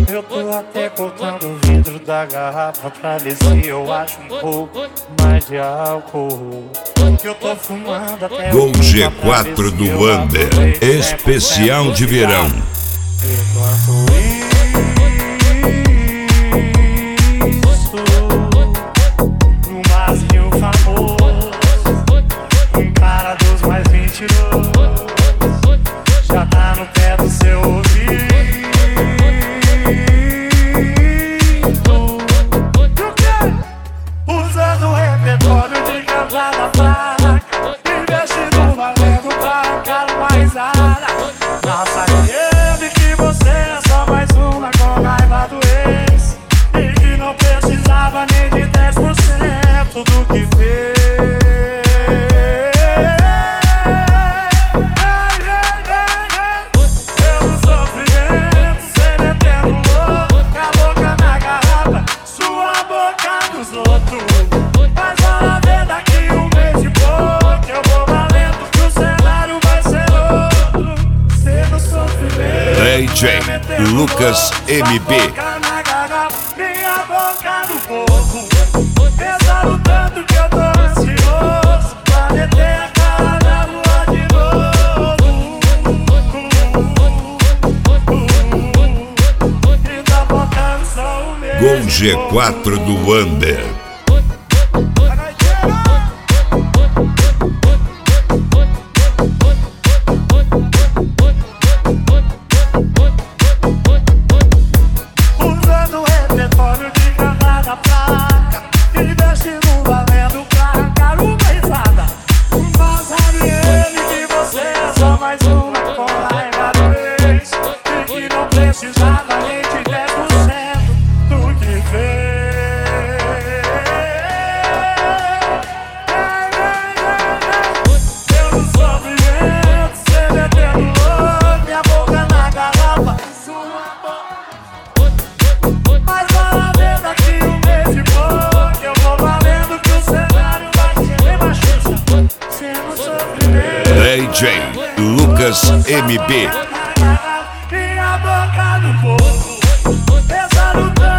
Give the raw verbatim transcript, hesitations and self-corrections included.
Eu tô até cortando o vidro da garrafa pra ver se eu acho um pouco mais de álcool. Que eu tô fumando até Gol G quatro do Wander, especial de verão. Enquanto isso, no barzinho famoso, um cara dos mais mentirosos já tá no pé do seu ouvido, usando o repertório de cantada fraca, investindo valendo pra arrancar uma risada. Nossa, ele que você é só mais uma com raiva do ex, e que não precisava nem de dez por cento do que fez. Pelo sofrimento, cê metendo louco, com a boca na garrafa, sua boca nos outros. Mas olha ver daqui um mês e pouco, eu vou valendo que o cenário vai ser outro. Cê no sofrimento, D J Lucas M B. minha boca no fogo, pesado tanto que eu tô ansioso pra meter a cara na lua de novo. E tá botando só o meu Gol G quatro do Wander. Usando o repertório de cantada fraca, investindo valendo pra arrancar uma risada. Mas sabe ele que você é só mais uma com raiva do ex, e que não precisava nem de dez por cento do que fez. Pelo sofrimento, cê metendo louco, minha boca na garrafa, sua boca. Mas olha ver daqui um mês e pouco, eu vou valendo que o cenário vai ser bem machista. Sendo sofrimento, D J Lucas M B. minha boca no fogo, pesado tanto